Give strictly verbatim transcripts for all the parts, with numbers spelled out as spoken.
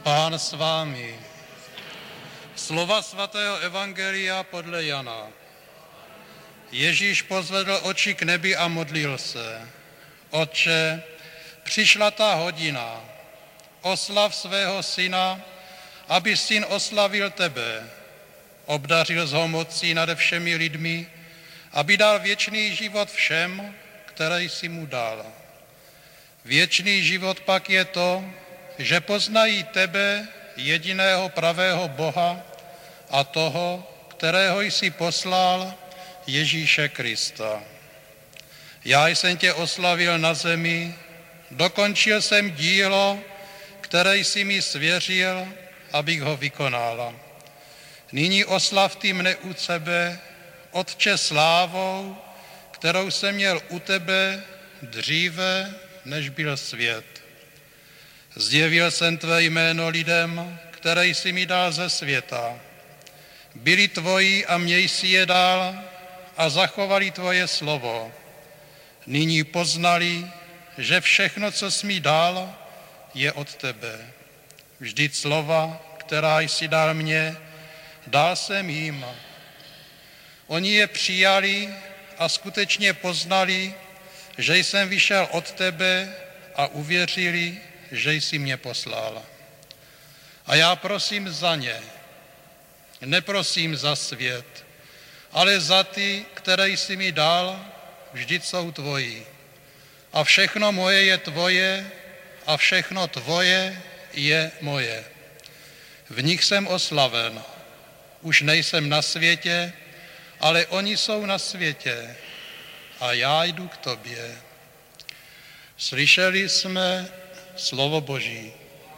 Pán s vámi. Slova svatého evangelia podle Jana. Ježíš pozvedl oči k nebi a modlil se. Otče, přišla ta hodina. Oslav svého syna, aby syn oslavil tebe. Obdařil z ho mocí nade všemi lidmi, aby dal věčný život všem, který si mu dal. Věčný život pak je to, že poznají tebe, jediného pravého Boha a toho, kterého jsi poslal, Ježíše Krista. Já jsem tě oslavil na zemi, dokončil jsem dílo, které jsi mi svěřil, abych ho vykonal. Nyní oslav ty mne u sebe, Otče, slávou, kterou jsem měl u tebe dříve, než byl svět. Zjevil jsem tvé jméno lidem, které jsi mi dal ze světa. Byli tvoji a měj si je dal a zachovali tvoje slovo. Nyní poznali, že všechno, co jsi mi dal, je od tebe. Vždyť slova, která jsi dal mně, dal jsem jim. Oni je přijali a skutečně poznali, že jsem vyšel od tebe a uvěřili, že jsi mě poslal. A já prosím za ně, neprosím za svět, ale za ty, které jsi mi dal, vždyť jsou tvoji. A všechno moje je tvoje a všechno tvoje je moje. V nich jsem oslaven. Už nejsem na světě, ale oni jsou na světě a já jdu k tobě. Slyšeli jsme slovo Boží.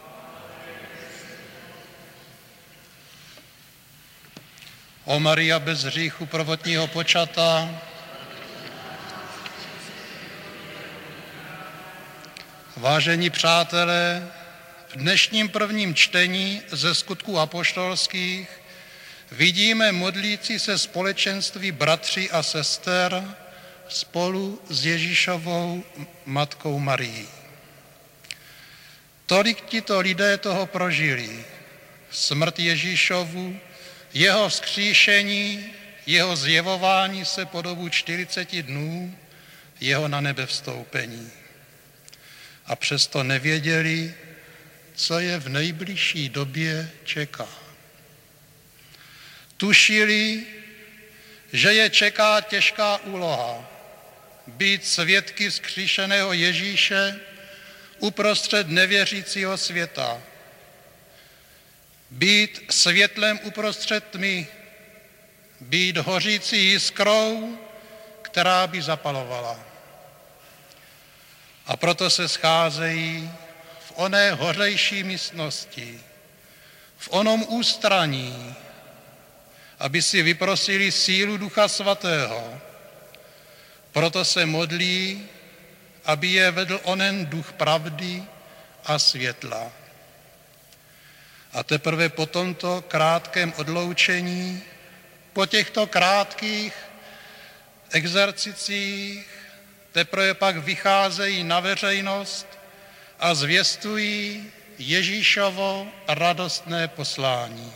O Maria bez hříchu prvotního počata, vážení přátelé, v dnešním prvním čtení ze Skutků apoštolských vidíme modlící se společenství bratří a sester spolu s Ježíšovou matkou Marií. Tolik tito lidé toho prožili. Smrt Ježíšovu, jeho vzkříšení, jeho zjevování se po dobu čtyřiceti dnů, jeho na nebe vstoupení. A přesto nevěděli, co je v nejbližší době čeká. Tušili, že je čeká těžká úloha být svědky vzkříšeného Ježíše uprostřed nevěřícího světa. Být světlem uprostřed tmy, být hořící jiskrou, která by zapalovala. A proto se scházejí v oné hořejší místnosti, v onom ústraní, aby si vyprosili sílu Ducha Svatého. Proto se modlí, aby je vedl onen duch pravdy a světla. A teprve po tomto krátkém odloučení, po těchto krátkých exercicích, teprve pak vycházejí na veřejnost a zvěstují Ježíšovo radostné poslání.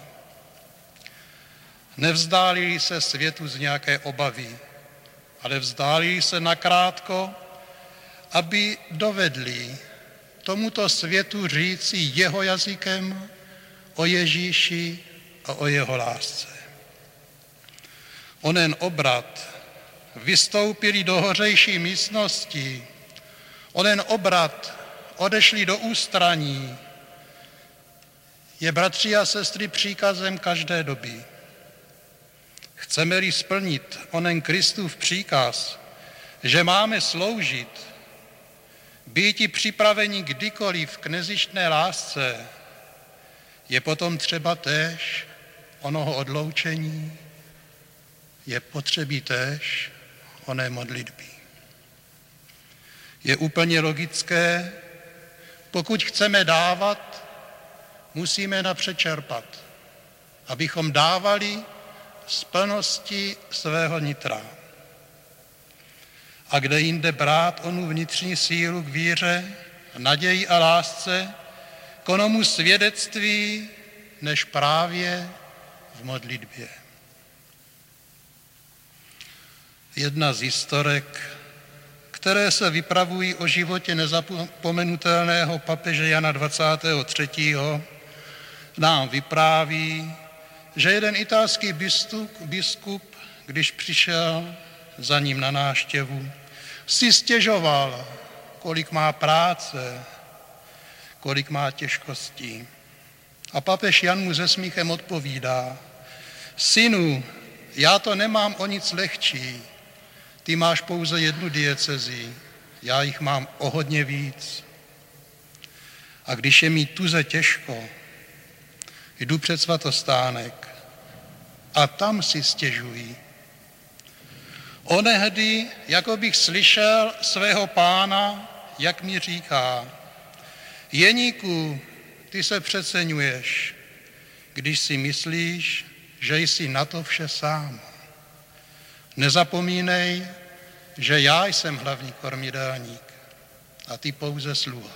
Nevzdálili se světu z nějaké obavy, ale vzdálili se nakrátko, aby dovedli tomuto světu říci jeho jazykem o Ježíši a o jeho lásce. Onen obrat vystoupili do hořejší místnosti, onen obrat odešli do ústraní, je, bratři a sestry, příkazem každé doby. Chceme-li splnit onen Kristův příkaz, že máme sloužit, býti připraveni kdykoliv k nezištné lásce, je potom třeba též onoho odloučení, je potřebí též oné modlitby. Je úplně logické, pokud chceme dávat, musíme napřed čerpat, abychom dávali z plnosti svého nitra. A kde jinde brát onu vnitřní sílu k víře, naději a lásce, k onomu svědectví, než právě v modlitbě. Jedna z historek, které se vypravují o životě nezapomenutelného papeže Jana dvacátého třetího, nám vypráví, že jeden italský biskup, když přišel za ním na návštěvu, si stěžoval, kolik má práce, kolik má těžkostí. A papež Jan mu se smíchem odpovídá: synu, já to nemám o nic lehčí, ty máš pouze jednu diecezi, já jich mám o hodně víc. A když je mi tuze těžko, jdu před svatostánek a tam si stěžují. Onehdy, jako bych slyšel svého pána, jak mi říká: Jeníku, ty se přeceňuješ, když si myslíš, že jsi na to vše sám. Nezapomínej, že já jsem hlavní kormidelník a ty pouze sluha.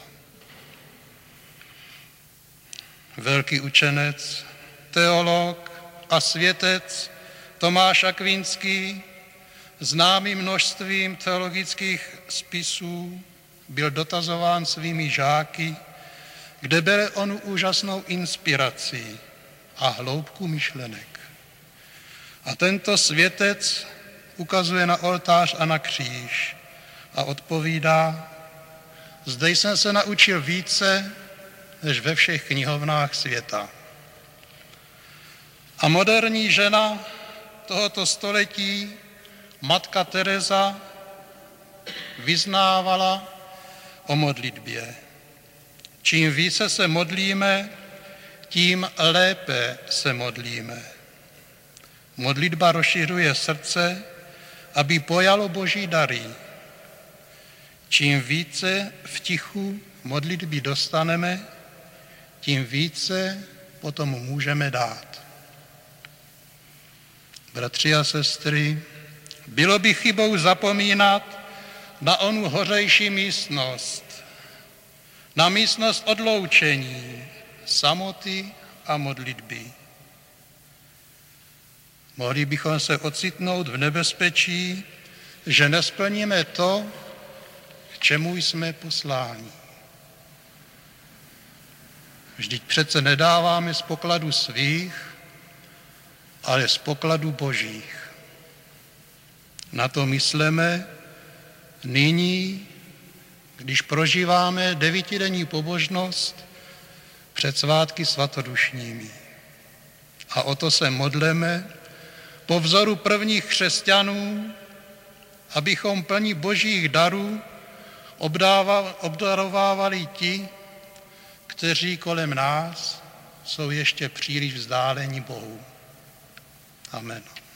Velký učenec, teolog a světec Tomáš Akvinský, známý množstvím teologických spisů, byl dotazován svými žáky, kde bere onu úžasnou inspiraci a hloubku myšlenek. A tento světec ukazuje na oltář a na kříž a odpovídá: zde jsem se naučil více, než ve všech knihovnách světa. A moderní žena tohoto století, matka Teresa, vyznávala o modlitbě. Čím více se modlíme, tím lépe se modlíme. Modlitba rozšiřuje srdce, aby pojalo Boží dary. Čím více v tichu modlitby dostaneme, tím více potom můžeme dát. Bratři a sestry, bylo by chybou zapomínat na onu hořejší místnost, na místnost odloučení, samoty a modlitby. Mohli bychom se ocitnout v nebezpečí, že nesplníme to, k čemu jsme posláni. Vždyť přece nedáváme z pokladu svých, ale z pokladu Božích. Na to myslíme nyní, když prožíváme devítidenní pobožnost před svátky svatodušními. A o to se modleme po vzoru prvních křesťanů, abychom plní Božích darů obdarovávali ti, kteří kolem nás jsou ještě příliš vzdáleni Bohu. Amen.